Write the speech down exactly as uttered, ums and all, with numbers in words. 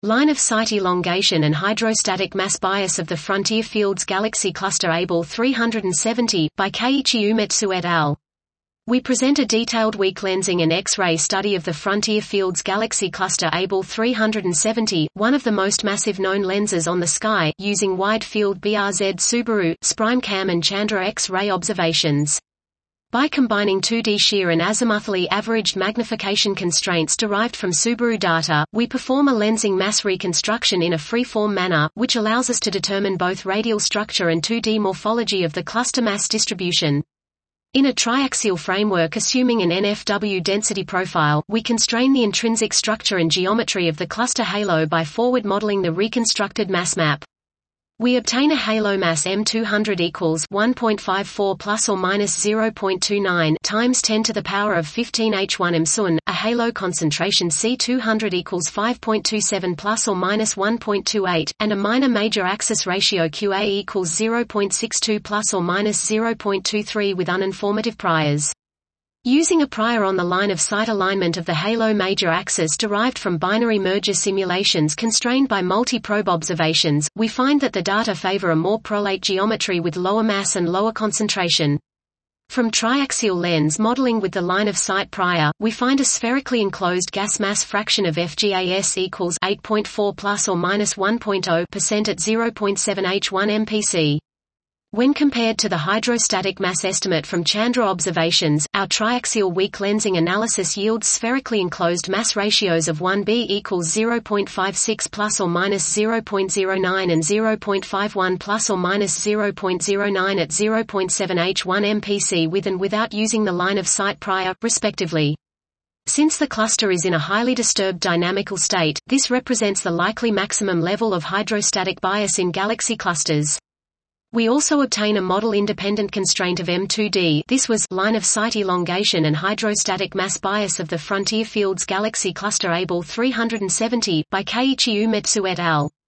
Line of sight elongation and hydrostatic mass bias of the Frontier Fields Galaxy Cluster A B L three seventy, by Keiichi Umetsu et al. We present a detailed weak lensing and X-ray study of the Frontier Fields Galaxy Cluster A B L three seventy, one of the most massive known lenses on the sky, using wide-field B R Z Subaru, SprimeCam and Chandra X-ray observations. By combining two D shear and azimuthally averaged magnification constraints derived from Subaru data, we perform a lensing mass reconstruction in a free-form manner, which allows us to determine both radial structure and two D morphology of the cluster mass distribution. In a triaxial framework assuming an N F W density profile, we constrain the intrinsic structure and geometry of the cluster halo by forward modeling the reconstructed mass map. We obtain a halo mass M two hundred equals one point five four plus or minus zero point two nine times ten to the power of fifteen H one M S U N, a halo concentration C two hundred equals five point two seven plus or minus one point two eight, and a minor major axis ratio Q A equals zero point six two plus or minus zero point two three with uninformative priors. Using a prior on the line of sight alignment of the halo major axis derived from binary merger simulations constrained by multi-probe observations, we find that the data favor a more prolate geometry with lower mass and lower concentration. From triaxial lens modeling with the line of sight prior, we find a spherically enclosed gas mass fraction of F G A S equals eight point four plus or minus one point zero percent at zero point seven H one M P C. When compared to the hydrostatic mass estimate from Chandra observations, our triaxial weak lensing analysis yields spherically enclosed mass ratios of one B equals zero point five six plus or minus zero point zero nine and zero point five one plus or minus zero point zero nine at zero point seven H one M P C with and without using the line of sight prior, respectively. Since the cluster is in a highly disturbed dynamical state, this represents the likely maximum level of hydrostatic bias in galaxy clusters. We also obtain a model-independent constraint of M two D. This was line of sight elongation and hydrostatic mass bias of the Frontier Fields Galaxy Cluster A B L three seventy, by Keiichi Umetsu et al.